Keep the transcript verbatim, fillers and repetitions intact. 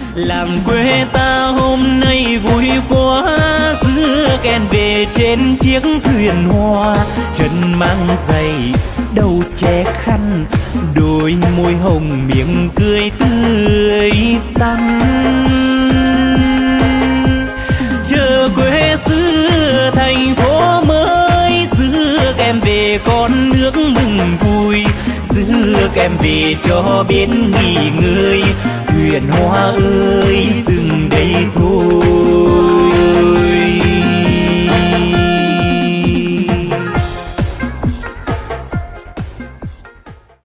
Làng quê ta hôm nay vui quá, xưa kèn về trên chiếc thuyền hoa. Chân mang giày đầu che khăn, đôi môi hồng miệng cười tươi tắn. Chờ quê xưa thành phố mới, xưa kèm về con nước mừng vui. Xưa kèm về cho biết nghỉ ngơi, thuyền hoa ơi